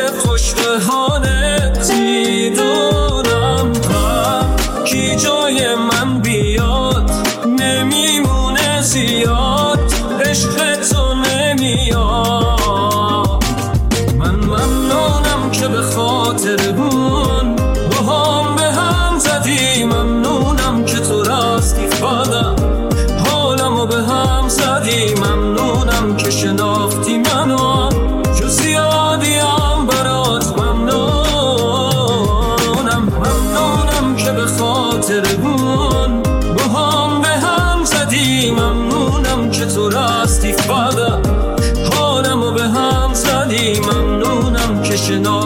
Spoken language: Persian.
خوش به حالت میدونم کی جای من بیاد نمیمونه زیاد عشق تو نمیاد من ممنونم که به خاطر اون با هم زدی ممنونم که تو راستی فادم حالمو به هم زدی ممنونم که شناختی منو جو زیادیم برات ممنونم که به خاطر اون با هم زدی ممنونم که تو راستی فادم حالمو به هم زدی ممنونم که شناختی